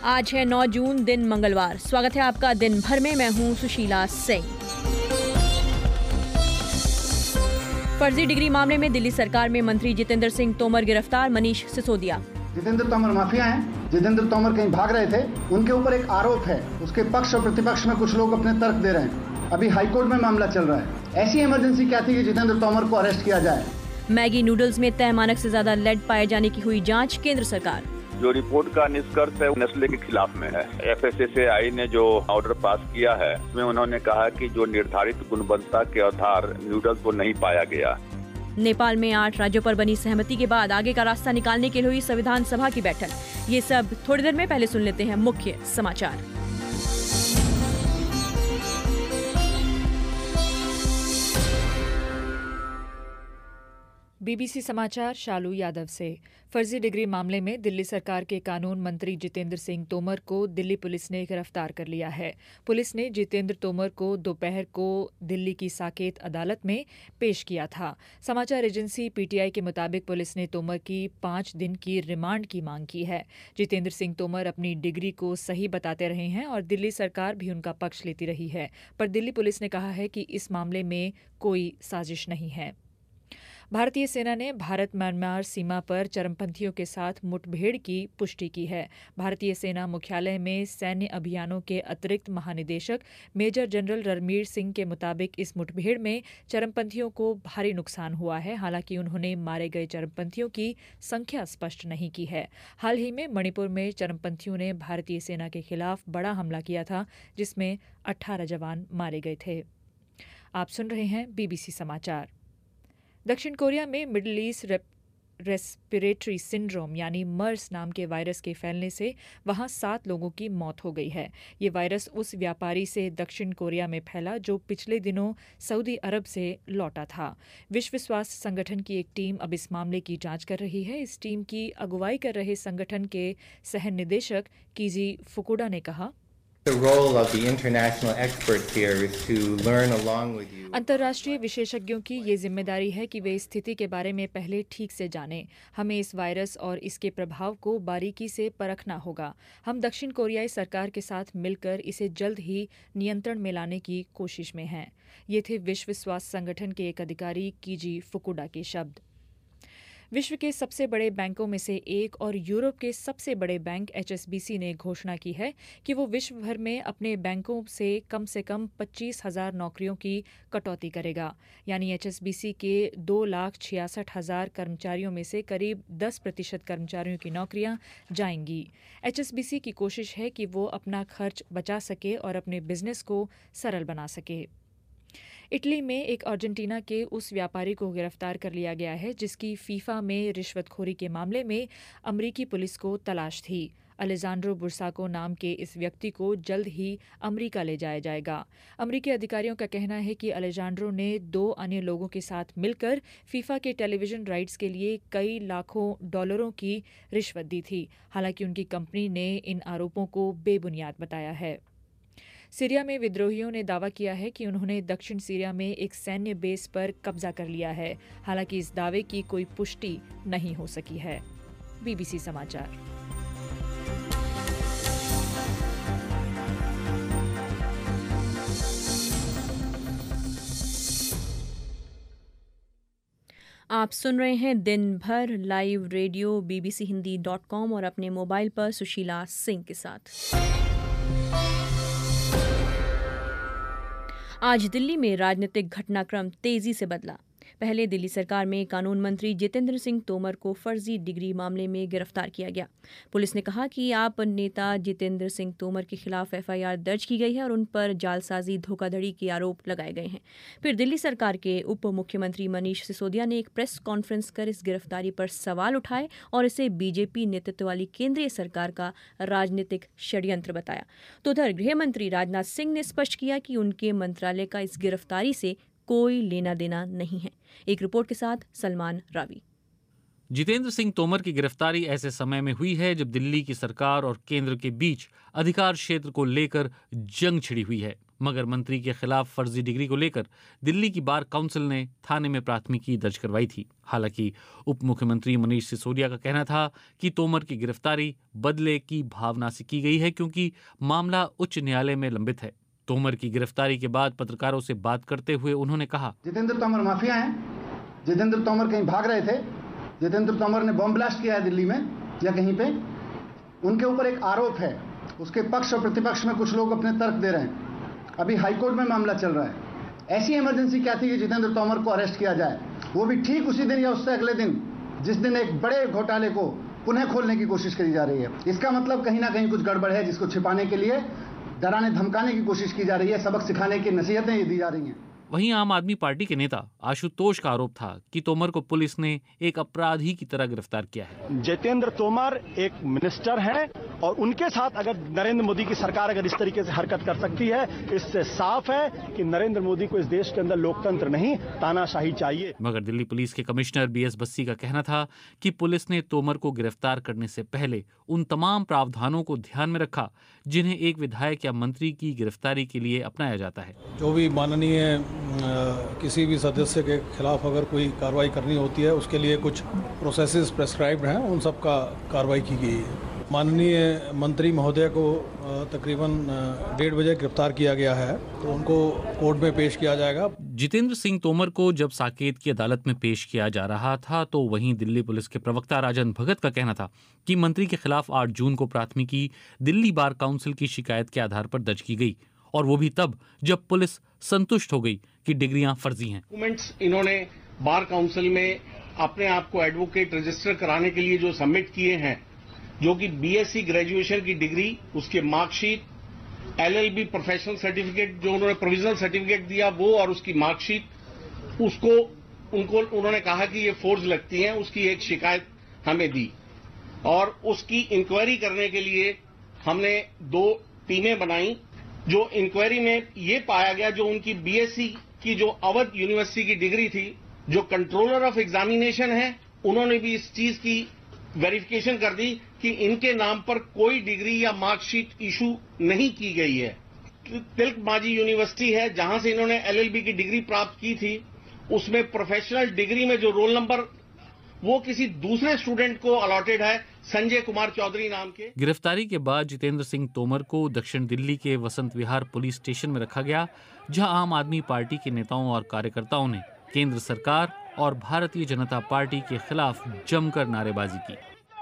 आज है 9 जून, दिन मंगलवार। स्वागत है आपका दिन भर में। मैं हूं सुशीला सिंह। फर्जी डिग्री मामले में दिल्ली सरकार में मंत्री जितेंद्र सिंह तोमर गिरफ्तार, मनीष सिसोदिया। जितेंद्र तोमर माफिया हैं। जितेंद्र तोमर कहीं भाग रहे थे, उनके ऊपर एक आरोप है। उसके पक्ष और प्रतिपक्ष में कुछ लोग अपने तर्क दे रहे हैं। अभी हाईकोर्ट में मामला चल रहा है। ऐसी इमरजेंसी क्या थी कि जितेंद्र तोमर को अरेस्ट किया जाए? मैगी नूडल्स में तय मानक से ज्यादा लेड पाए जाने की हुई जांच, केंद्र सरकार। जो रिपोर्ट का निष्कर्ष है नेस्ले के खिलाफ में है। FSSAI ने जो ऑर्डर पास किया है उसमें उन्होंने कहा कि जो निर्धारित गुणवत्ता के आधार नूडल्स को नहीं पाया गया। नेपाल में 8 राज्यों पर बनी सहमति के बाद आगे का रास्ता निकालने के लिए हुई संविधान सभा की बैठक। ये सब थोड़ी देर में, पहले सुन लेते हैं मुख्य समाचार। BBC समाचार शालू यादव से। फर्जी डिग्री मामले में दिल्ली सरकार के कानून मंत्री जितेंद्र सिंह तोमर को दिल्ली पुलिस ने गिरफ्तार कर लिया है। पुलिस ने जितेंद्र तोमर को दोपहर को दिल्ली की साकेत अदालत में पेश किया था। समाचार एजेंसी PTI के मुताबिक पुलिस ने तोमर की 5 दिन की रिमांड की मांग की है। जितेंद्र सिंह तोमर अपनी डिग्री को सही बताते रहे हैं और दिल्ली सरकार भी उनका पक्ष लेती रही है, पर दिल्ली पुलिस ने कहा है कि इस मामले में कोई साजिश नहीं है। भारतीय सेना ने भारत म्यांमार सीमा पर चरमपंथियों के साथ मुठभेड़ की पुष्टि की है। भारतीय सेना मुख्यालय में सैन्य अभियानों के अतिरिक्त महानिदेशक मेजर जनरल रणबीर सिंह के मुताबिक इस मुठभेड़ में चरमपंथियों को भारी नुकसान हुआ है। हालांकि उन्होंने मारे गए चरमपंथियों की संख्या स्पष्ट नहीं की है। हाल ही में मणिपुर में चरमपंथियों ने भारतीय सेना के खिलाफ बड़ा हमला किया था, जिसमें 18 जवान मारे गए थे। आप सुन रहे हैं BBC समाचार। दक्षिण कोरिया में मिडिल ईस्ट रेस्पिरेटरी सिंड्रोम यानी मर्स नाम के वायरस के फैलने से वहां 7 लोगों की मौत हो गई है। ये वायरस उस व्यापारी से दक्षिण कोरिया में फैला जो पिछले दिनों सऊदी अरब से लौटा था। विश्व स्वास्थ्य संगठन की एक टीम अब इस मामले की जांच कर रही है। इस टीम की अगुवाई कर रहे संगठन के सह निदेशक कीजी फुकुडा ने कहा, अंतर्राष्ट्रीय विशेषज्ञों की ये जिम्मेदारी है कि वे स्थिति के बारे में पहले ठीक से जानें। हमें इस वायरस और इसके प्रभाव को बारीकी से परखना होगा। हम दक्षिण कोरियाई सरकार के साथ मिलकर इसे जल्द ही नियंत्रण में लाने की कोशिश में हैं। ये थे विश्व स्वास्थ्य संगठन के एक अधिकारी कीजी फुकुडा के शब्द। विश्व के सबसे बड़े बैंकों में से एक और यूरोप के सबसे बड़े बैंक HSBC ने घोषणा की है कि वो विश्व भर में अपने बैंकों से कम 25,000 नौकरियों की कटौती करेगा। यानी HSBC के 2,66,000 कर्मचारियों में से करीब 10% कर्मचारियों की नौकरियां जाएंगी। HSBC की कोशिश है कि वो अपना खर्च बचा सके और अपने बिजनेस को सरल बना सके। इटली में एक अर्जेंटीना के उस व्यापारी को गिरफ्तार कर लिया गया है जिसकी फीफा में रिश्वतखोरी के मामले में अमरीकी पुलिस को तलाश थी। अलेजांड्रो बुर्साको नाम के इस व्यक्ति को जल्द ही अमेरिका ले जाया जाएगा। अमेरिकी अधिकारियों का कहना है कि अलेजांड्रो ने 2 अन्य लोगों के साथ मिलकर फीफा के टेलीविजन राइट्स के लिए कई लाखों डॉलरों की रिश्वत दी थी। हालांकि उनकी कंपनी ने इन आरोपों को बेबुनियाद बताया है। सीरिया में विद्रोहियों ने दावा किया है कि उन्होंने दक्षिण सीरिया में एक सैन्य बेस पर कब्जा कर लिया है। हालांकि इस दावे की कोई पुष्टि नहीं हो सकी है। BBC समाचार। आप सुन रहे हैं दिन भर लाइव रेडियो bbchoindi.com और अपने मोबाइल पर सुशीला सिंह के साथ। आज दिल्ली में राजनीतिक घटनाक्रम तेजी से बदला। पहले दिल्ली सरकार में कानून मंत्री जितेंद्र सिंह तोमर को फर्जी डिग्री मामले में गिरफ्तार किया गया। पुलिस ने कहा कि आप नेता जितेंद्र सिंह तोमर के खिलाफ FIR दर्ज की गई है और उन पर जालसाजी, धोखाधड़ी के आरोप लगाए गए हैं। फिर दिल्ली सरकार के उप मुख्यमंत्री मनीष सिसोदिया ने एक प्रेस कॉन्फ्रेंस कर इस गिरफ्तारी पर सवाल उठाए और इसे BJP नेतृत्व वाली केंद्रीय सरकार का राजनीतिक षड्यंत्र बताया। तो उधर गृह मंत्री राजनाथ सिंह ने स्पष्ट किया कि उनके मंत्रालय का इस गिरफ्तारी से कोई लेना देना नहीं है। एक रिपोर्ट के साथ सलमान रावी। जितेंद्र सिंह तोमर की गिरफ्तारी ऐसे समय में हुई है जब दिल्ली की सरकार और केंद्र के बीच अधिकार क्षेत्र को लेकर जंग छिड़ी हुई है। मगर मंत्री के खिलाफ फर्जी डिग्री को लेकर दिल्ली की बार काउंसिल ने थाने में प्राथमिकी दर्ज करवाई थी। हालांकि उप मुख्यमंत्री मनीष सिसोदिया का कहना था कि तोमर की गिरफ्तारी बदले की भावना से की गई है, क्योंकि मामला उच्च न्यायालय में लंबित है। तोमर की गिरफ्तारी के बाद पत्रकारों से बात करते हुए उन्होंने कहा, जितेंद्र तोमर माफिया हैं। जितेंद्र तोमर कहीं भाग रहे थे। जितेंद्र तोमर ने बम ब्लास्ट किया है दिल्ली में या कहीं पे। उनके ऊपर एक आरोप है। उसके पक्ष और प्रतिपक्ष में कुछ लोग अपने तर्क दे रहे हैं। अभी हाईकोर्ट में मामला चल रहा है। ऐसी इमरजेंसी क्या थी कि जितेंद्र तोमर को अरेस्ट किया जाए, वो भी ठीक उसी दिन या उससे अगले दिन जिस दिन एक बड़े घोटाले को पुनः खोलने की कोशिश करी जा रही है। इसका मतलब कहीं ना कहीं कुछ गड़बड़ है, जिसको छिपाने के लिए डराने धमकाने की कोशिश की जा रही है, सबक सिखाने की नसीहतें दी जा रही हैं। वहीं आम आदमी पार्टी के नेता आशुतोष का आरोप था कि तोमर को पुलिस ने एक अपराधी की तरह गिरफ्तार किया है। जितेंद्र तोमर एक मिनिस्टर हैं और उनके साथ अगर नरेंद्र मोदी की सरकार अगर इस तरीके से हरकत कर सकती है, इससे साफ है कि नरेंद्र मोदी को इस देश के अंदर लोकतंत्र नहीं, तानाशाही चाहिए। मगर दिल्ली पुलिस के कमिश्नर बीएस बस्सी का कहना था कि पुलिस ने तोमर को गिरफ्तार करने से पहले उन तमाम प्रावधानों को ध्यान में रखा जिन्हें एक विधायक या मंत्री की गिरफ्तारी के लिए अपनाया जाता है। जो भी माननीय किसी भी सदस्य के खिलाफ अगर कोई कार्रवाई करनी होती है, उसके लिए कुछ प्रोसेसेस प्रेस्क्राइब्ड हैं, उन सब का कार्रवाई की गई है। माननीय मंत्री महोदय को तकरीबन 1:30 बजे गिरफ्तार किया गया है, तो उनको कोर्ट में पेश किया जाएगा। जितेंद्र सिंह तोमर को जब साकेत की अदालत में पेश किया जा रहा था, तो वहीं दिल्ली पुलिस के प्रवक्ता राजन भगत का कहना था कि मंत्री के खिलाफ 8 जून को प्राथमिकी दिल्ली बार काउंसिल की शिकायत के आधार पर दर्ज की गई, और वो भी तब जब पुलिस संतुष्ट हो गई कि डिग्रियां फर्जी हैं। डॉक्यूमेंट्स इन्होंने बार काउंसिल में अपने आप को एडवोकेट रजिस्टर कराने के लिए जो सबमिट किए हैं, जो कि बीएससी ग्रेजुएशन की डिग्री, उसके मार्कशीट, एलएलबी प्रोफेशनल सर्टिफिकेट जो उन्होंने प्रोविजनल सर्टिफिकेट दिया वो, और उसकी मार्कशीट, उन्होंने कहा कि ये फोर्ज लगती हैं, उसकी एक शिकायत हमें दी और उसकी इंक्वायरी करने के लिए हमने 2 टीमें बनाई। जो इंक्वायरी में ये पाया गया, जो उनकी बीएससी की जो अवध यूनिवर्सिटी की डिग्री थी, जो कंट्रोलर ऑफ एग्जामिनेशन है, उन्होंने भी इस चीज की वेरिफिकेशन कर दी कि इनके नाम पर कोई डिग्री या मार्कशीट इशू नहीं की गई है। तिलक मांझी यूनिवर्सिटी है जहां से इन्होंने एलएलबी की डिग्री प्राप्त की थी, उसमें प्रोफेशनल डिग्री में जो रोल नंबर वो किसी दूसरे स्टूडेंट को अलॉटेड है, संजय कुमार चौधरी नाम के। गिरफ्तारी के बाद जितेंद्र सिंह तोमर को दक्षिण दिल्ली के वसंत विहार पुलिस स्टेशन में रखा गया, जहां आम आदमी पार्टी के नेताओं और कार्यकर्ताओं ने केंद्र सरकार और भारतीय जनता पार्टी के खिलाफ जमकर नारेबाजी की।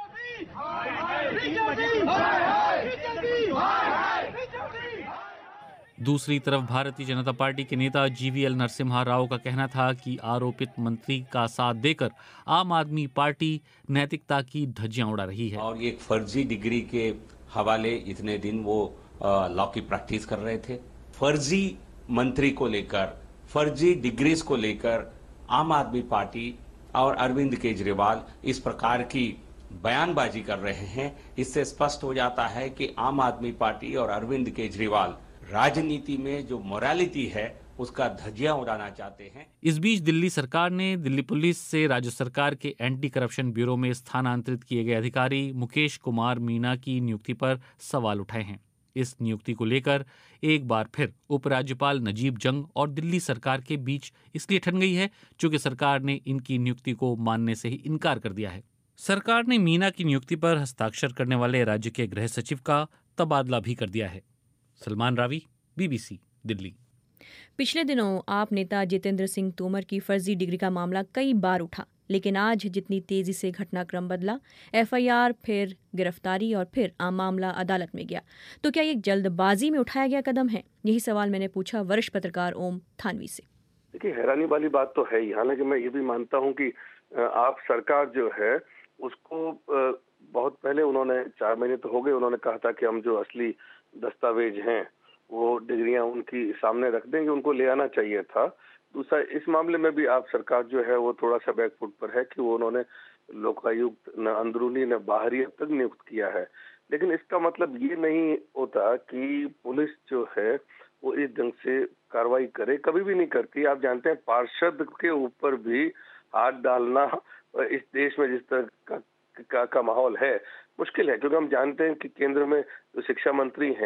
दूसरी तरफ भारतीय जनता पार्टी के नेता जीवीएल नरसिम्हा राव का कहना था कि आरोपित मंत्री का साथ देकर आम आदमी पार्टी नैतिकता की धज्जियां उड़ा रही है। और एक फर्जी डिग्री के हवाले इतने दिन वो लॉ की प्रैक्टिस कर रहे थे। फर्जी मंत्री को लेकर, फर्जी डिग्रीज को लेकर आम आदमी पार्टी और अरविंद केजरीवाल इस प्रकार की बयानबाजी कर रहे हैं। इससे स्पष्ट हो जाता है कि आम आदमी पार्टी और अरविंद केजरीवाल राजनीति में जो मोरालिटी है उसका धज्जियां उड़ाना चाहते हैं। इस बीच दिल्ली सरकार ने दिल्ली पुलिस से राज्य सरकार के एंटी करप्शन ब्यूरो में स्थानांतरित किए गए अधिकारी मुकेश कुमार मीना की नियुक्ति पर सवाल उठाए हैं। इस नियुक्ति को लेकर एक बार फिर उपराज्यपाल नजीब जंग और दिल्ली सरकार के बीच इसलिए ठन गई है क्योंकि सरकार ने इनकी नियुक्ति को मानने से ही इनकार कर दिया है। सरकार ने मीना की नियुक्ति पर हस्ताक्षर करने वाले राज्य के गृह सचिव का तबादला भी कर दिया है। सलमान रावी, बीबीसी, दिल्ली। पिछले दिनों आप नेता जितेंद्र सिंह तोमर की फर्जी डिग्री का मामला कई बार उठा, लेकिन आज जितनी तेजी से घटनाक्रम बदला, एफआईआर, फिर गिरफ्तारी और फिर मामला अदालत में गया, तो क्या ये जल्दबाजी में उठाया गया कदम है? यही सवाल मैंने पूछा वरिष्ठ पत्रकार ओम थानवी से। देखिए, हैरानी वाली बात तो है ही। हालांकि मैं ये भी मानता हूँ कि आप सरकार जो है उसको बहुत पहले उन्होंने 4 महीने तो हो गए, उन्होंने कहा था कि हम जो असली दस्तावेज हैं वो डिग्रियां उनकी सामने रख देंगे, उनको ले आना चाहिए था। दूसरा, इस मामले में भी आप सरकार जो है वो थोड़ा सा बैकफुट पर है कि वो उन्होंने लोकायुक्त न अंदरूनी न बाहरी अब तक नियुक्त किया है। लेकिन इसका मतलब ये नहीं होता कि पुलिस जो है वो इस ढंग से कार्रवाई करे, कभी भी नहीं करती। आप जानते हैं, पार्षद के ऊपर भी हाथ डालना इस देश में जिस तरह का माहौल है मुश्किल है, क्योंकि हम जानते हैं कि केंद्र में जो शिक्षा मंत्री हैं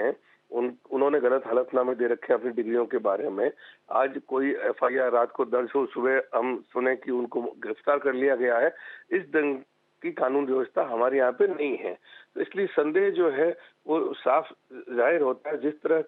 उन्होंने गलत हलफनामे दे रखे अपनी डिग्रियों के बारे में। आज कोई FIR रात को दर्ज हो, सुबह हम सुने कि उनको गिरफ्तार कर लिया गया है। इस ढंग की कानून व्यवस्था हमारे यहाँ पे नहीं है। तो इसलिए संदेह जो है वो साफ जाहिर होता है। जिस तरह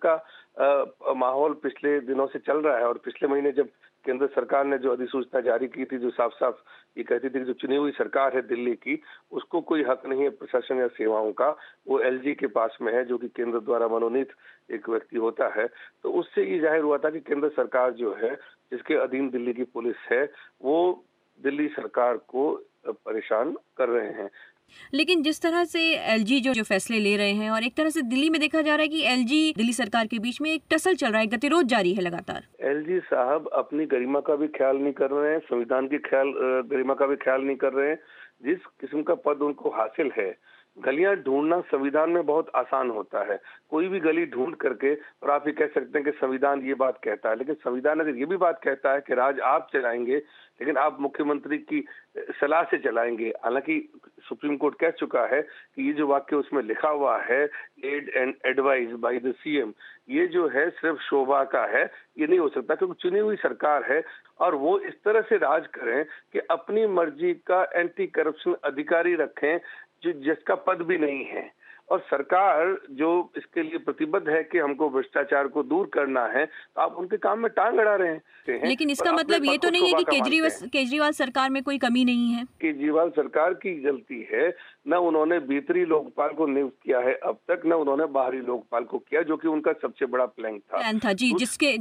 का माहौल पिछले दिनों से चल रहा है और पिछले महीने जब केंद्र सरकार ने जो अधिसूचना जारी की थी, जो साफ साफ ये कहती थी कि जो चुनी हुई सरकार है दिल्ली की, उसको कोई हक नहीं है प्रशासन या सेवाओं का, वो LG के पास में है, जो कि केंद्र द्वारा मनोनीत एक व्यक्ति होता है। तो उससे ये जाहिर हुआ था कि केंद्र सरकार जो है, जिसके अधीन दिल्ली की पुलिस है, वो दिल्ली सरकार को परेशान कर रहे हैं। लेकिन जिस तरह से LG जो फैसले ले रहे हैं, और एक तरह से दिल्ली में देखा जा रहा है कि LG दिल्ली सरकार के बीच में एक टसल चल रहा है, गतिरोध जारी है लगातार। LG साहब अपनी गरिमा का भी ख्याल नहीं कर रहे हैं, संविधान की गरिमा का भी ख्याल नहीं कर रहे हैं। जिस किस्म का पद उनको हासिल है, गलियां ढूंढना संविधान में बहुत आसान होता है। कोई भी गली ढूंढ करके, और आप ये कह सकते हैं कि संविधान ये बात कहता है, लेकिन संविधान अगर ये भी बात कहता है कि राज आप चलाएंगे, लेकिन आप मुख्यमंत्री की सलाह से चलाएंगे। हालांकि सुप्रीम कोर्ट कह चुका है कि ये जो वाक्य उसमें लिखा हुआ है, aid and advise by the CM, ये जो है सिर्फ शोभा का है, ये नहीं हो सकता, क्योंकि चुनी हुई सरकार है और वो इस तरह से राज करें कि अपनी मर्जी का एंटी करप्शन अधिकारी रखें जिसका पद भी नहीं है। और सरकार जो इसके लिए प्रतिबद्ध है कि हमको भ्रष्टाचार को दूर करना है, तो आप उनके काम में टांग अड़ा रहे हैं। लेकिन इसका मतलब ये तो नहीं है कि केजरीवाल सरकार में कोई कमी नहीं है। केजरीवाल सरकार की गलती है, न उन्होंने भीतरी लोकपाल को नियुक्त किया है अब तक, न उन्होंने बाहरी लोकपाल को किया, जो कि उनका सबसे बड़ा प्लान था जी,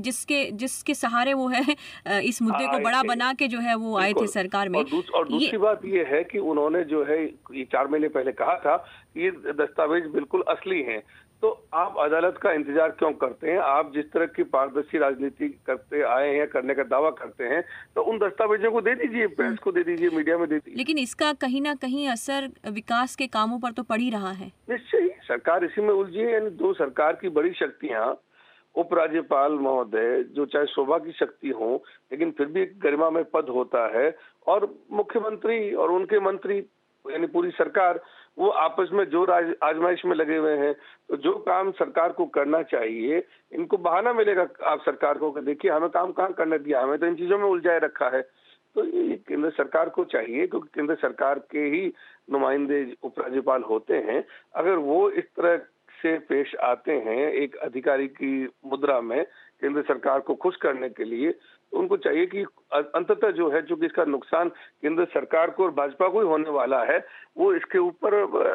जिसके सहारे वो है इस मुद्दे को बड़ा बना के जो है वो आए थे सरकार में। और दूसरी बात ये है कि उन्होंने जो है ये 4 महीने पहले कहा था कि ये दस्तावेज बिल्कुल असली हैं। तो आप अदालत का इंतजार क्यों करते हैं? आप जिस तरह की पारदर्शी राजनीति करते आए हैं, करने का दावा करते हैं, तो उन दस्तावेजों को दे दीजिए, प्रेस को दे दीजिए, मीडिया में दे दीजिए। लेकिन इसका कहीं ना कहीं असर विकास के कामों पर तो पड़ ही रहा है। निश्चय ही सरकार इसी में उलझी है। यानी दो सरकार की बड़ी शक्तियां, उपराज्यपाल महोदय जो चाहे शोभा की शक्ति हो, लेकिन फिर भी गरिमा में पद होता है, और मुख्यमंत्री और उनके मंत्री यानी पूरी सरकार, वो आपस में जोर आजमाइश में लगे हुए हैं। तो जो काम सरकार को करना चाहिए, इनको बहाना मिलेगा आप सरकार को कि देखिए हमें काम कहाँ करने दिया, हमें तो इन चीजों में उलझाए रखा है। तो ये केंद्र सरकार को चाहिए, क्योंकि केंद्र सरकार के ही नुमाइंदे उपराज्यपाल होते हैं। अगर वो इस तरह से पेश आते हैं एक अधिकारी की मुद्रा में केंद्र सरकार को खुश करने के लिए, तो उनको चाहिए कि अंततः जो है, चूंकि इसका नुकसान केंद्र सरकार को और भाजपा को ही होने वाला है, वो इसके ऊपर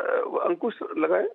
अंकुश लगाए।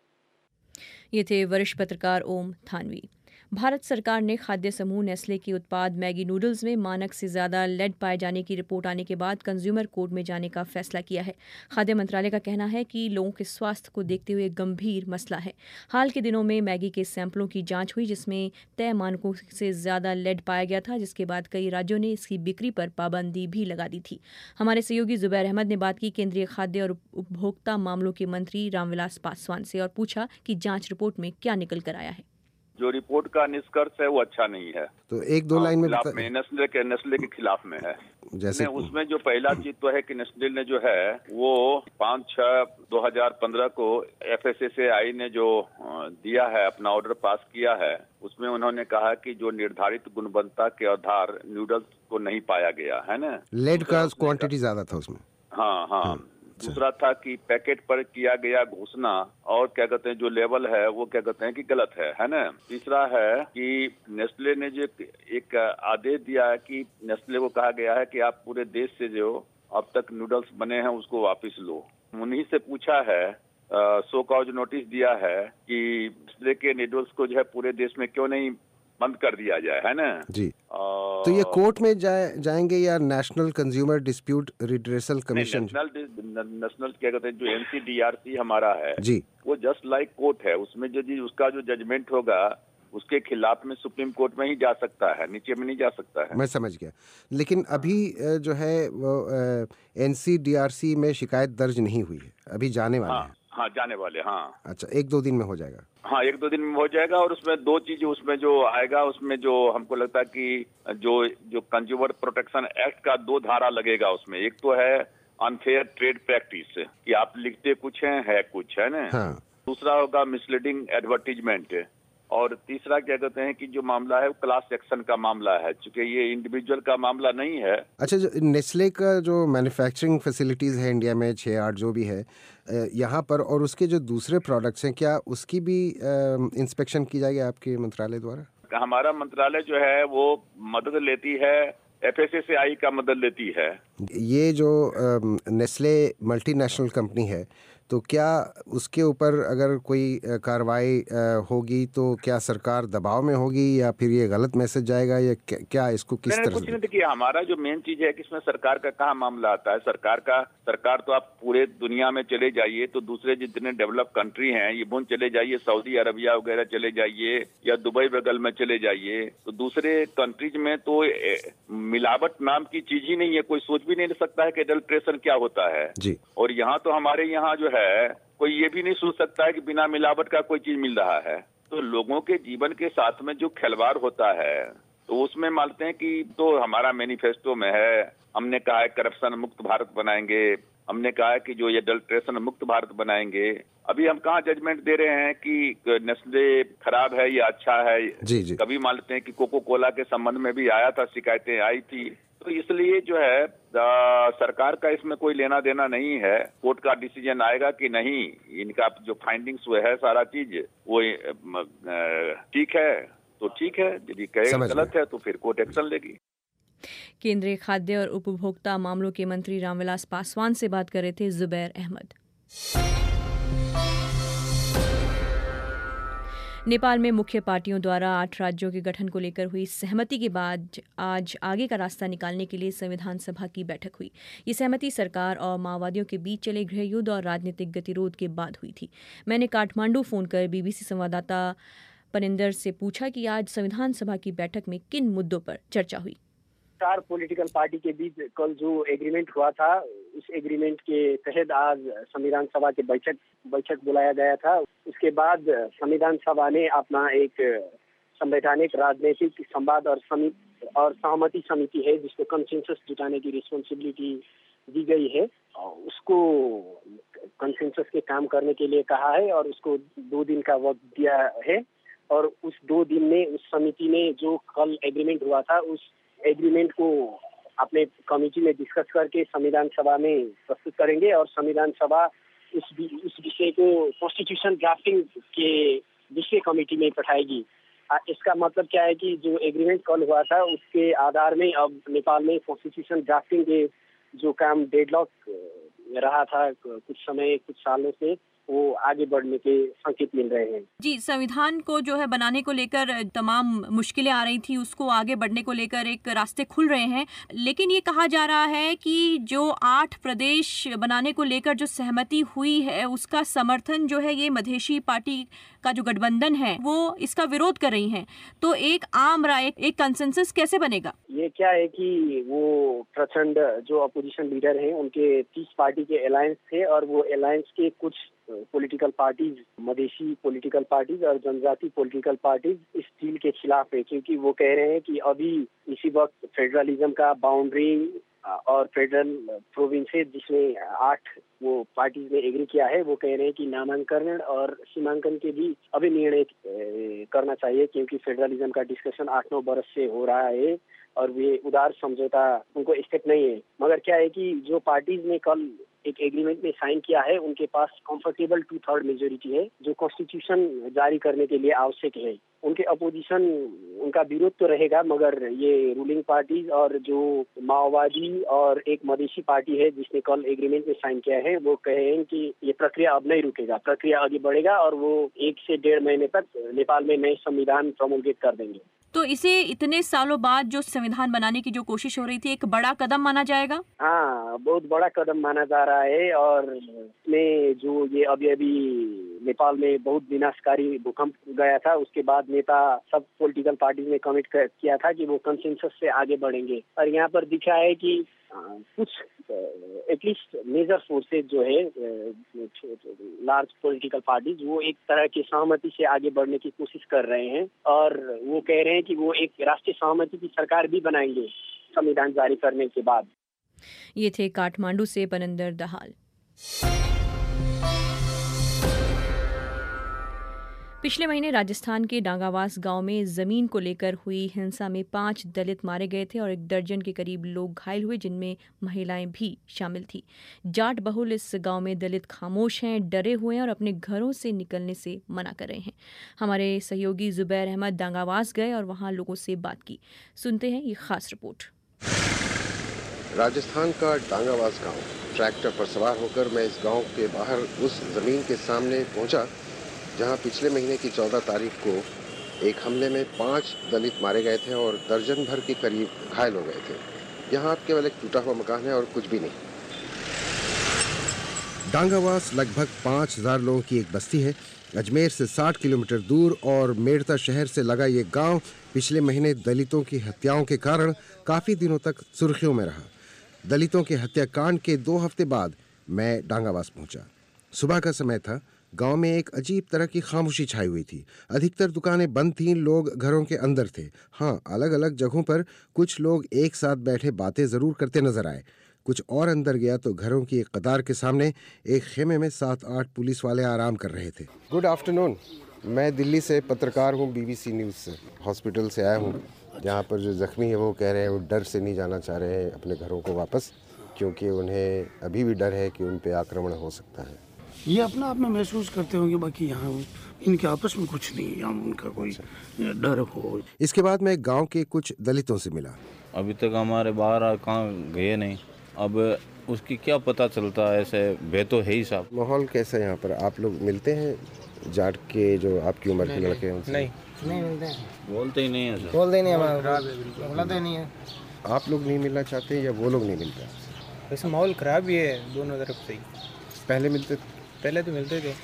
ये थे वरिष्ठ पत्रकार ओम थानवी। भारत सरकार ने खाद्य समूह नेस्ले के उत्पाद मैगी नूडल्स में मानक से ज़्यादा लेड पाए जाने की रिपोर्ट आने के बाद कंज्यूमर कोर्ट में जाने का फैसला किया है। खाद्य मंत्रालय का कहना है कि लोगों के स्वास्थ्य को देखते हुए गंभीर मसला है। हाल के दिनों में मैगी के सैंपलों की जांच हुई, जिसमें तय मानकों से ज़्यादा लेड पाया गया था, जिसके बाद कई राज्यों ने इसकी बिक्री पर पाबंदी भी लगा दी थी। हमारे सहयोगी जुबैर अहमद ने बात की केंद्रीय खाद्य और उपभोक्ता मामलों के मंत्री रामविलास पासवान से और पूछा कि जाँच रिपोर्ट में क्या निकल कर आया है। जो रिपोर्ट का निष्कर्ष है वो अच्छा नहीं है, तो एक दो लाइन में नेस्ले के खिलाफ में है। जैसे उसमें जो पहला चीज तो है कि नेस्ले ने जो है वो 5/6/2015 को FSSAI ने जो दिया है, अपना ऑर्डर पास किया है, उसमें उन्होंने कहा कि जो निर्धारित गुणवत्ता के आधार नूडल्स को नहीं पाया गया है ना, लेड का क्वांटिटी ज्यादा था उसमें। हाँ। दूसरा था कि पैकेट पर किया गया घोषणा और क्या कहते हैं जो लेवल है वो क्या कहते हैं कि गलत है ना। तीसरा है कि नेस्ले ने जो एक आदेश दिया है कि नेस्ले को कहा गया है कि आप पूरे देश से जो अब तक नूडल्स बने हैं उसको वापस लो। उन्हीं से पूछा है, सो कॉज नोटिस दिया है कि नेस्ले के नूडल्स को जो है पूरे देश में क्यों नहीं बंद कर दिया जाए, है ना जी। तो ये कोर्ट में जाएंगे या national consumer dispute redressal commission? National क्या कहते हैं जो NCDRC हमारा है जी, वो जस्ट लाइक कोर्ट है। उसमें जो उसका जो जजमेंट होगा उसके खिलाफ में सुप्रीम कोर्ट में ही जा सकता है, नीचे में नहीं जा सकता है। मैं समझ गया। लेकिन अभी जो है वो NCDRC में शिकायत दर्ज नहीं हुई है, अभी जाने वाले हैं। हाँ, जाने वाले। हाँ, अच्छा, 1-2 दिन में हो जाएगा। हाँ, 1-2 दिन में हो जाएगा। और उसमें 2 चीज उसमें जो आएगा, उसमें जो हमको लगता है कि जो कंज्यूमर प्रोटेक्शन एक्ट का 2 धारा लगेगा उसमें। एक तो है अनफेयर ट्रेड प्रैक्टिस कि आप लिखते कुछ है कुछ, है ना। हाँ। दूसरा होगा मिसलीडिंग एडवर्टीजमेंट और तीसरा क्या कहते हैं कि जो मामला है वो क्लास एक्शन का मामला है, चूंकि ये इंडिविजुअल का मामला नहीं है। अच्छा, जो नेस्ले का जो मैन्युफैक्चरिंग फैसिलिटीज़ है इंडिया में 6-8 जो भी है यहाँ पर, और उसके जो दूसरे प्रोडक्ट्स हैं, क्या उसकी भी इंस्पेक्शन की जाएगी आपके मंत्रालय द्वारा? हमारा मंत्रालय जो है वो मदद लेती है, FSSAI का मदद लेती है। ये जो नेस्ले मल्टीनेशनल कंपनी है, तो क्या उसके ऊपर अगर कोई कार्रवाई होगी तो क्या सरकार दबाव में होगी या फिर ये गलत मैसेज जाएगा, या क्या इसको किस तरह से? कुछ नहीं, देखिए हमारा जो मेन चीज है कि इसमें सरकार का कहाँ मामला आता है। सरकार तो आप पूरे दुनिया में चले जाइए तो दूसरे जितने डेवलप कंट्री हैं, ये बुन चले जाइए, सऊदी अरबिया वगैरह चले जाइए या दुबई बगल में चले जाइए, तो दूसरे कंट्रीज में तो मिलावट नाम की चीज ही नहीं है। कोई सोच भी नहीं सकता है कि एडल्ट्रेशन क्या होता है जी। और यहाँ तो हमारे यहाँ जो है कोई ये भी नहीं सोच सकता है कि बिना मिलावट का कोई चीज मिल रहा है। तो लोगों के जीवन के साथ में जो खिलवाड़ होता है तो उसमें मानते हैं कि, तो हमारा मैनिफेस्टो में है, हमने कहा है करप्शन मुक्त भारत बनाएंगे, हमने कहा है कि जो ये एडल्ट्रेशन मुक्त भारत बनाएंगे। अभी हम कहाँ जजमेंट दे रहे हैं कि नेस्ले खराब है या अच्छा है जी। कभी मानते हैं कि कोको कोला के संबंध में भी आया था, शिकायतें आई थी, तो इसलिए जो है सरकार का इसमें कोई लेना देना नहीं है। कोर्ट का डिसीजन आएगा कि नहीं, इनका जो फाइंडिंग्स हुए है सारा चीज वो ठीक है तो ठीक है, यदि कहे गलत है तो फिर कोर्ट एक्शन लेगी। केंद्रीय खाद्य और उपभोक्ता मामलों के मंत्री रामविलास पासवान से बात कर रहे थे जुबैर अहमद। नेपाल में मुख्य पार्टियों द्वारा 8 राज्यों के गठन को लेकर हुई सहमति के बाद आज आगे का रास्ता निकालने के लिए संविधान सभा की बैठक हुई। ये सहमति सरकार और माओवादियों के बीच चले गृहयुद्ध और राजनीतिक गतिरोध के बाद हुई थी। मैंने काठमांडू फोन कर BBC संवाददाता पनिंदर से पूछा कि आज संविधान सभा की बैठक में किन मुद्दों पर चर्चा हुई। 4 पॉलिटिकल पार्टी के बीच कल जो एग्रीमेंट हुआ था, उस एग्रीमेंट के तहत आज संविधान सभा की बैठक बुलाया गया था। उसके बाद संविधान सभा ने अपना एक संवैधानिक राजनीतिक संवाद और सहमति समिति है जिसको कंसेंसस जुटाने की रिस्पॉन्सिबिलिटी दी गई है, उसको कंसेंसस के काम करने के लिए कहा है और उसको 2 दिन का वक्त दिया है। और उस 2 दिन में उस समिति ने जो कल एग्रीमेंट हुआ था उस एग्रीमेंट को अपने कमेटी में डिस्कस करके संविधान सभा में प्रस्तुत करेंगे और संविधान सभा उस विषय को कॉन्स्टिट्यूशन ड्राफ्टिंग के विषय कमेटी में पठाएगी। इसका मतलब क्या है कि जो एग्रीमेंट कल हुआ था उसके आधार में अब नेपाल में कॉन्स्टिट्यूशन ड्राफ्टिंग के जो काम डेडलॉक रहा था कुछ सालों से, वो आगे बढ़ने के संकेत मिल रहे हैं। जी, संविधान को जो है बनाने को लेकर तमाम मुश्किलें आ रही थी, उसको आगे बढ़ने को लेकर एक रास्ते खुल रहे हैं, लेकिन ये कहा जा रहा है कि जो 8 प्रदेश बनाने को लेकर जो सहमति हुई है उसका समर्थन जो है ये मधेशी पार्टी का जो गठबंधन है वो इसका विरोध कर रही हैं। तो एक आम राय, एक कंसेंसस कैसे बनेगा? ये क्या है कि वो प्रचंड जो अपोजिशन लीडर हैं उनके 30 पार्टी के अलायंस थे और वो अलायंस के कुछ political parties, Madheshi political parties और जनजाति पॉलिटिकल पार्टीज इस डील के खिलाफ है, क्योंकि वो कह रहे हैं कि अभी इसी वक्त फेडरलिज्म का बाउंड्री और फेडरल प्रोविंस है जिसमें 8 वो पार्टीज ने एग्री किया है, वो कह रहे हैं कि नामांकन और सीमांकन के भी अभी निर्णय करना चाहिए, क्योंकि फेडरलिज्म का डिस्कशन 8-9 बरस से हो रहा है और वे उदार समझौता उनको स्टेप नहीं है। मगर क्या है कि जो पार्टीज ने कल एक एग्रीमेंट में साइन किया है उनके पास कंफर्टेबल 2/3 मेजोरिटी है जो कॉन्स्टिट्यूशन जारी करने के लिए आवश्यक है। उनके अपोजिशन, उनका विरोध तो रहेगा, मगर ये रूलिंग पार्टीज और जो माओवादी और एक मधेशी पार्टी है जिसने कल एग्रीमेंट में साइन किया है वो कहे हैं कि ये प्रक्रिया अब नहीं रुकेगा, प्रक्रिया आगे बढ़ेगा और वो 1 से 1.5 महीने तक नेपाल में नए संविधान प्रोमोलगेट कर देंगे। तो इसे इतने सालों बाद जो संविधान बनाने की जो कोशिश हो रही थी एक बड़ा कदम माना जाएगा? हाँ, बहुत बड़ा कदम माना जा रहा है और इसमें जो ये अभी नेपाल में बहुत विनाशकारी भूकंप गया था उसके बाद नेता सब पॉलिटिकल पार्टी ने कमिट किया था कि वो कंसेंसस से आगे बढ़ेंगे और यहाँ पर दिखा है कि कुछ एटलीस्ट मेजर फोर्सेज जो है लार्ज पॉलिटिकल पार्टीज वो एक तरह की सहमति से आगे बढ़ने की कोशिश कर रहे हैं और वो कह रहे हैं कि वो एक राष्ट्रीय सहमति की सरकार भी बनाएंगे संविधान जारी करने के बाद। ये थे काठमांडू से पनिंदर। पिछले महीने राजस्थान के डांगावास गांव में जमीन को लेकर हुई हिंसा में 5 दलित मारे गए थे और 1 दर्जन के करीब लोग घायल हुए, जिनमें महिलाएं भी शामिल थी। जाट बहुल इस गांव में दलित खामोश हैं, डरे हुए हैं और अपने घरों से निकलने से मना कर रहे हैं। हमारे सहयोगी जुबैर अहमद डांगावास गए और वहां लोगों से बात की। सुनते हैं ये खास रिपोर्ट। राजस्थान का डांगावास गांव। ट्रैक्टर पर सवार होकर मैं इस गांव के बाहर उस जमीन के सामने पहुंचा जहां पिछले महीने की 14 तारीख को एक हमले में 5 दलित मारे गए थे और दर्जन भर के करीब घायल हो गए थे। यहां अब केवल एक टूटा हुआ मकान है और कुछ भी नहीं। डांगावास लगभग 5000 लोगों की एक बस्ती है। अजमेर से 60 किलोमीटर दूर और मेड़ता शहर से लगा ये गांव पिछले महीने दलितों की हत्याओं के कारण काफी दिनों तक सुर्खियों में रहा। दलितों के हत्याकांड के 2 हफ्ते बाद मैं डांगावास पहुंचा। सुबह का समय था। गांव में एक अजीब तरह की खामोशी छाई हुई थी। अधिकतर दुकानें बंद थीं, लोग घरों के अंदर थे। हाँ, अलग अलग जगहों पर कुछ लोग एक साथ बैठे बातें जरूर करते नजर आए। कुछ और अंदर गया तो घरों की एक कतार के सामने एक खेमे में 7-8 पुलिस वाले आराम कर रहे थे। Good afternoon. मैं दिल्ली से पत्रकार हूँ, BBC न्यूज़ से। हॉस्पिटल से आया हूँ। यहाँ पर जो जख्मी है वो कह रहे हैं वो डर से नहीं जाना चाह रहे हैं अपने घरों को वापस, क्योंकि उन्हें अभी भी डर है कि उन पे आक्रमण हो सकता है। ये अपना आप में महसूस करते होंगे, बाकी यहाँ इनके आपस में कुछ नहीं, यहाँ उनका कोई डर हो। इसके बाद मैं गांव के कुछ दलितों से मिला। अभी तक हमारे बाहर कहाँ गए नहीं, अब उसकी क्या पता चलता है, ऐसे भय तो है ही साहब। माहौल कैसा है यहाँ पर? आप लोग मिलते हैं जाट के जो आपकी उम्र के लड़के हैं? नहीं मिलते हैं, बोलते ही नहीं है सर। बोलते ही नहीं, बोलते ही नहीं है। आप लोग नहीं मिलना चाहते या वो लोग नहीं मिलते? वैसे माहौल खराब भी है दोनों तरफ से ही। पहले मिलते थे? पहले तो मिलते थे।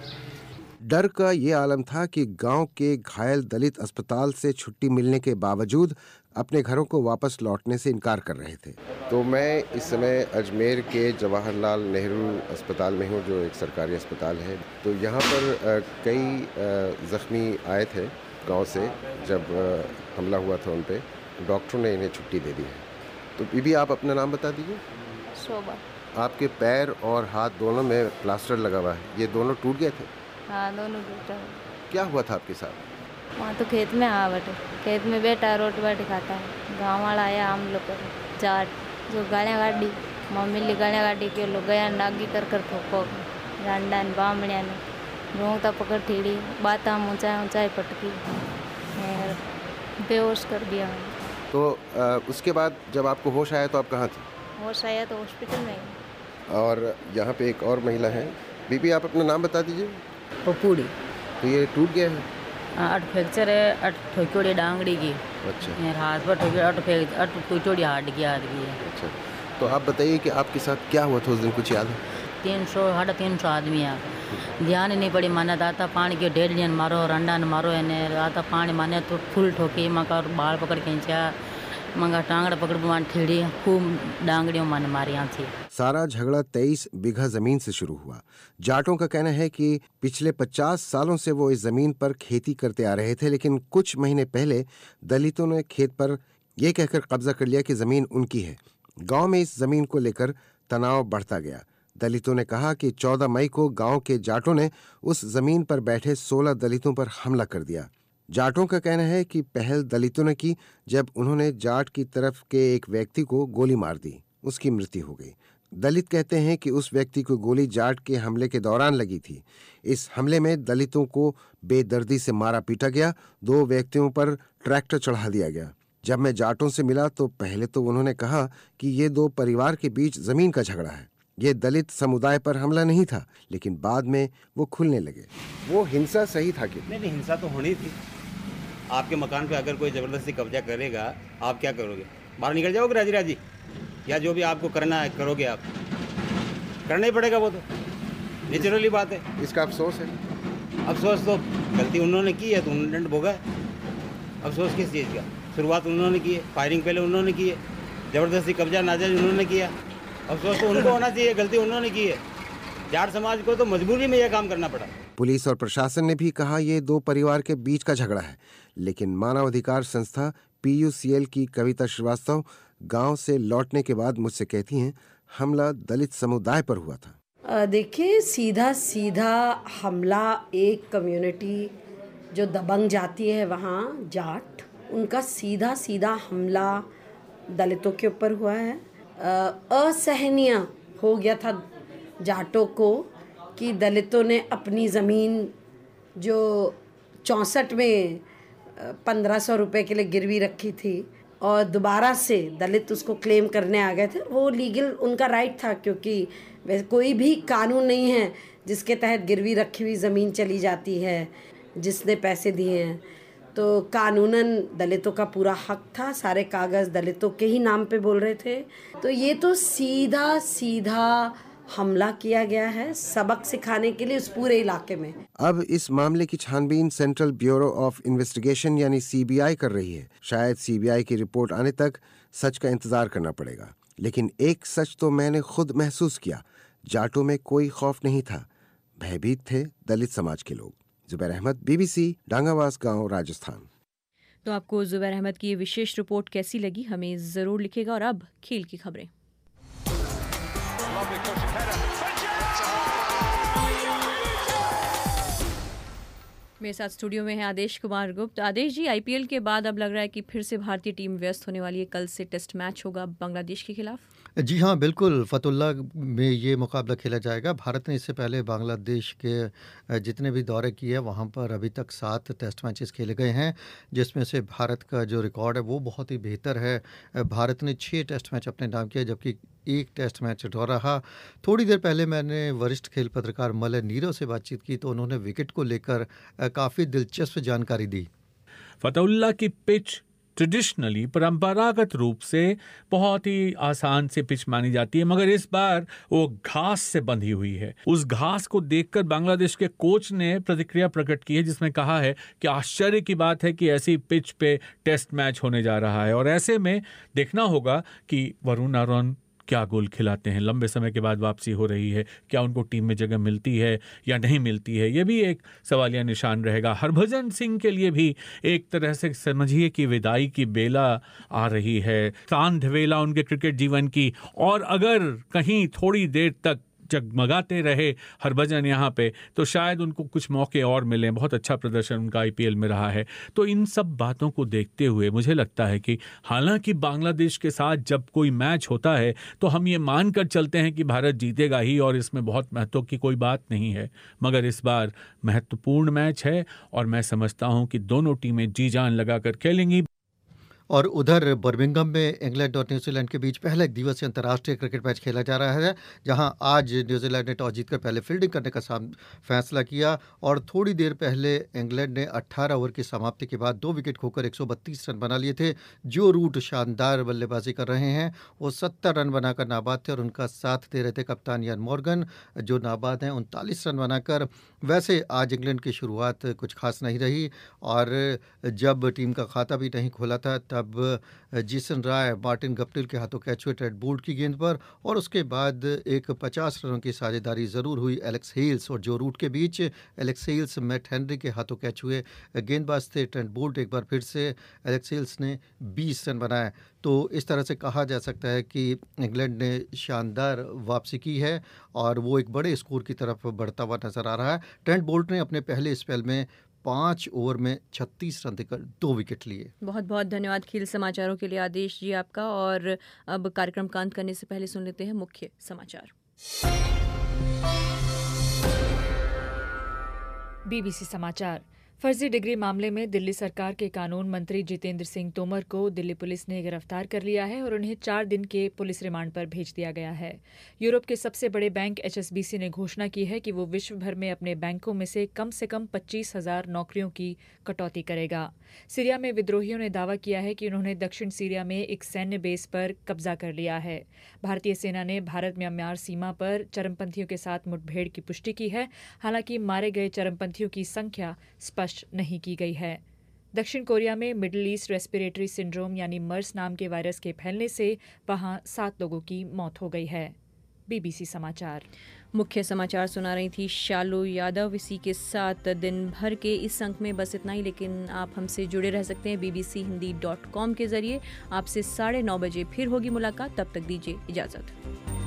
डर का ये आलम था कि गांव के घायल दलित अस्पताल से छुट्टी मिलने के बावजूद अपने घरों को वापस लौटने से इनकार कर रहे थे। तो मैं इस समय अजमेर के जवाहरलाल नेहरू अस्पताल में हूँ, जो एक सरकारी अस्पताल है। तो यहाँ पर कई जख्मी आए थे गांव से जब हमला हुआ था उन पे। डॉक्टरों ने इन्हें छुट्टी दे दी है। तो बीबी, आप अपना नाम बता दीजिए। शोभा। आपके पैर और हाथ दोनों में प्लास्टर लगा हुआ है, ये दोनों टूट गए थे? हाँ, दोनों टूटा। क्या हुआ था आपके साथ? वहाँ तो खेत में बैठे, खेत में बैठा रोटी बाटी खाता है। गाँव वाला आया, हम लोग को जाट जो गाड़ियाँ गाड़ी, मम्मी गाड़ियाँ गाड़ी के लोग गया नागी कर ठोको रांडा ने बामड़िया ने रोंगता पकड़ ठीड़ी, बात हम ऊंचाई पटकी, बेहोश कर दिया। तो उसके बाद जब आपको होश आया तो आप कहाँ थे? होश आया तो हॉस्पिटल में। और यहाँ पे एक और महिला है। बीबी, आप अपना नाम बता दीजिए। पपूड़ी। तो ये टूट गया है? 8 फ्रैक्चर है, 8 ठोकड़ी डांगड़ी की। अच्छा। हाथ पर ठोकड़ी, 8 ठोकड़ी हार्ड की हाथ की है। अच्छा, तो आप बताइए कि आपके साथ क्या हुआ था उस दिन, कुछ याद है? 300-350 आदमी है। ध्यान नहीं पड़ी, माने आता पानी के 1.5 जन मारो, रंडा ने मारो, आता पानी माने तो फुल ठोकी, मका बाल पकड़ खींचा, मंगा टांगड़ा पकड़ बुआन ठीड़ी, खूब डांगड़ियों मन मारी यहाँ थी। सारा झगड़ा 23 बीघा जमीन से शुरू हुआ। जाटों का कहना है कि पिछले 50 सालों से वो इस जमीन पर खेती करते आ रहे थे, लेकिन कुछ महीने पहले दलितों ने खेत पर यह कहकर कब्जा कर लिया कि जमीन उनकी है। गांव में इस जमीन को लेकर तनाव बढ़ता गया। दलितों ने कहा कि 14 मई को गांव के जाटों ने उस जमीन पर बैठे 16 दलितों पर हमला कर दिया। जाटों का कहना है कि पहल दलितों ने की जब उन्होंने जाट की तरफ के एक व्यक्ति को गोली मार दी, उसकी मृत्यु हो गई। दलित कहते हैं कि उस व्यक्ति को गोली जाट के हमले के दौरान लगी थी। इस हमले में दलितों को बेदर्दी से मारा पीटा गया, 2 व्यक्तियों पर ट्रैक्टर चढ़ा दिया गया। जब मैं जाटों से मिला तो पहले तो उन्होंने कहा कि ये 2 परिवार के बीच जमीन का झगड़ा है, ये दलित समुदाय पर हमला नहीं था, लेकिन बाद में वो खुलने लगे। वो हिंसा सही था कि नहीं, हिंसा तो होनी थी। आपके मकान पे अगर कोई ज़बरदस्ती कब्जा करेगा, आप क्या करोगे? बाहर निकल जाओगे राजी राजी, या जो भी आपको करना है करोगे, आप करना ही पड़ेगा, वो तो नेचुरली बात है। इसका अफसोस है? अफसोस तो गलती उन्होंने की है तो उन्होंने दंड भोगा है। अफसोस किस चीज़ का? शुरुआत उन्होंने की है, फायरिंग पहले उन्होंने की है, ज़बरदस्ती कब्जा नाजायज उन्होंने किया। अफसोस तो उनको होना चाहिए, गलती उन्होंने की है। जाट समाज को तो मजबूरी में यह काम करना पड़ा। पुलिस और प्रशासन ने भी कहा ये 2 परिवार के बीच का झगड़ा है, लेकिन मानवाधिकार संस्था PUCL की कविता श्रीवास्तव गांव से लौटने के बाद मुझसे कहती हैं, हमला दलित समुदाय पर हुआ था। देखिए, सीधा सीधा हमला एक कम्युनिटी जो दबंग जाती है वहाँ जाट, उनका सीधा सीधा हमला दलितों के ऊपर हुआ है। असहनीय हो गया था जाटों को कि दलितों ने अपनी ज़मीन जो 64 में 1500 रुपए के लिए गिरवी रखी थी और दोबारा से दलित उसको क्लेम करने आ गए थे। वो लीगल उनका राइट था, क्योंकि वैसे कोई भी कानून नहीं है जिसके तहत गिरवी रखी हुई ज़मीन चली जाती है जिसने पैसे दिए हैं। तो कानूनन दलितों का पूरा हक था, सारे कागज़ दलितों के ही नाम पे बोल रहे थे। तो ये तो सीधा सीधा हमला किया गया है सबक सिखाने के लिए उस पूरे इलाके में। अब इस मामले की छानबीन सेंट्रल ब्यूरो ऑफ इन्वेस्टिगेशन यानी सीबीआई कर रही है। शायद सीबीआई की रिपोर्ट आने तक सच का इंतजार करना पड़ेगा। लेकिन एक सच तो मैंने खुद महसूस किया, जाटों में कोई खौफ नहीं था, भयभीत थे दलित समाज के लोग। जुबैर अहमद, BBC, डांगावास गांव, राजस्थान। तो आपको जुबैर अहमद की ये विशेष रिपोर्ट कैसी लगी, हमें ज़रूर लिखेगा। और अब खेल की खबरें। मेरे साथ स्टूडियो में है आदेश कुमार गुप्त। आदेश जी, IPL के बाद अब लग रहा है कि फिर से भारतीय टीम व्यस्त होने वाली है। कल से टेस्ट मैच होगा बांग्लादेश के खिलाफ। जी हाँ, बिल्कुल। फतुल्ला में ये मुकाबला खेला जाएगा। भारत ने इससे पहले बांग्लादेश के जितने भी दौरे किए वहाँ पर अभी तक 7 टेस्ट मैचेस खेले गए हैं, जिसमें से भारत का जो रिकॉर्ड है वो बहुत ही बेहतर है। भारत ने 6 टेस्ट मैच अपने नाम किया, जबकि 1 टेस्ट मैच ड्रॉ रहा। थोड़ी देर पहले मैंने वरिष्ठ खेल पत्रकार मलय नीरव से बातचीत की, तो उन्होंने विकेट को लेकर काफ़ी दिलचस्प जानकारी दी। फतुल्ला की पिच ट्रेडिशनली परंपरागत रूप से बहुत ही आसान से पिच मानी जाती है, मगर इस बार वो घास से बंधी हुई है। उस घास को देखकर बांग्लादेश के कोच ने प्रतिक्रिया प्रकट की है, जिसमें कहा है कि आश्चर्य की बात है कि ऐसी पिच पे टेस्ट मैच होने जा रहा है। और ऐसे में देखना होगा कि वरुण आरोन क्या गोल खिलाते हैं। लंबे समय के बाद वापसी हो रही है, क्या उनको टीम में जगह मिलती है या नहीं मिलती है, ये भी एक सवालिया निशान रहेगा। हरभजन सिंह के लिए भी एक तरह से समझिए कि विदाई की बेला आ रही है, सांधवेला उनके क्रिकेट जीवन की। और अगर कहीं थोड़ी देर तक जगमगाते रहे हरभजन यहाँ पे, तो शायद उनको कुछ मौके और मिले। बहुत अच्छा प्रदर्शन उनका IPL में रहा है। तो इन सब बातों को देखते हुए मुझे लगता है कि हालांकि बांग्लादेश के साथ जब कोई मैच होता है तो हम ये मान कर चलते हैं कि भारत जीतेगा ही, और इसमें बहुत महत्व की कोई बात नहीं है, मगर इस बार महत्वपूर्ण मैच है और मैं समझता हूँ कि दोनों टीमें जी जान लगाकर खेलेंगी। और उधर बर्मिंघम में इंग्लैंड और न्यूजीलैंड के बीच पहला एक दिवसीय अंतर्राष्ट्रीय क्रिकेट मैच खेला जा रहा है, जहां आज न्यूजीलैंड ने टॉस जीतकर पहले फील्डिंग करने का फैसला किया। और थोड़ी देर पहले इंग्लैंड ने 18 ओवर की समाप्ति के बाद 2 विकेट खोकर 132 रन बना लिए थे। जो रूट शानदार बल्लेबाजी कर रहे हैं, वो 70 रन बनाकर नाबाद थे और उनका साथ दे रहे थे कप्तान यान मॉर्गन, जो नाबाद हैं 39 रन बनाकर। वैसे आज इंग्लैंड की शुरुआत कुछ खास नहीं रही, और जब टीम का खाता भी नहीं खोला था तब जेसन रॉय मार्टिन गप्टिल के हाथों कैच हुए ट्रेंट बोल्ट की गेंद पर, और उसके बाद एक 50 रनों की साझेदारी ज़रूर हुई एलेक्स हेल्स और जो रूट के बीच। एलेक्स हेल्स मैट हेनरी के हाथों कैच हुए गेंदबाज थे ट्रेंट बोल्ट। एक बार फिर से एलेक्स हेल्स ने 20 रन बनाए। तो इस तरह से कहा जा सकता है कि इंग्लैंड ने शानदार वापसी की है और वो एक बड़े स्कोर की तरफ बढ़ता हुआ नजर आ रहा है। ट्रेंट बोल्ट ने अपने पहले स्पेल में 5 ओवर में 36 रन देकर 2 विकेट लिए। बहुत बहुत धन्यवाद खेल समाचारों के लिए आदेश जी आपका। और अब कार्यक्रम का अंत करने से पहले सुन लेते हैं मुख्य समाचार। BBC समाचार। फर्जी डिग्री मामले में दिल्ली सरकार के कानून मंत्री जितेंद्र सिंह तोमर को दिल्ली पुलिस ने गिरफ्तार कर लिया है और उन्हें 4 दिन के पुलिस रिमांड पर भेज दिया गया है। यूरोप के सबसे बड़े बैंक HSBC ने घोषणा की है कि वो विश्व भर में अपने बैंकों में से कम 25,000 नौकरियों की कटौती करेगा। सीरिया में विद्रोहियों ने दावा किया है कि उन्होंने दक्षिण सीरिया में एक सैन्य बेस पर कब्जा कर लिया है। भारतीय सेना ने भारत म्यांमार सीमा पर चरमपंथियों के साथ मुठभेड़ की पुष्टि की है, हालांकि मारे गए चरमपंथियों की संख्या स्पष्ट नहीं की गई है। दक्षिण कोरिया में मिडिल ईस्ट रेस्पिरेटरी सिंड्रोम यानी मर्स नाम के वायरस के फैलने से वहां 7 लोगों की मौत हो गई है। BBC समाचार। मुख्य समाचार सुना रही थी शालू यादव। इसी के साथ दिन भर के इस अंक में बस इतना ही, लेकिन आप हमसे जुड़े रह सकते हैं bbchindi.com के जरिए। आपसे 9:30 बजे फिर होगी मुलाकात, तब तक दीजिए इजाजत।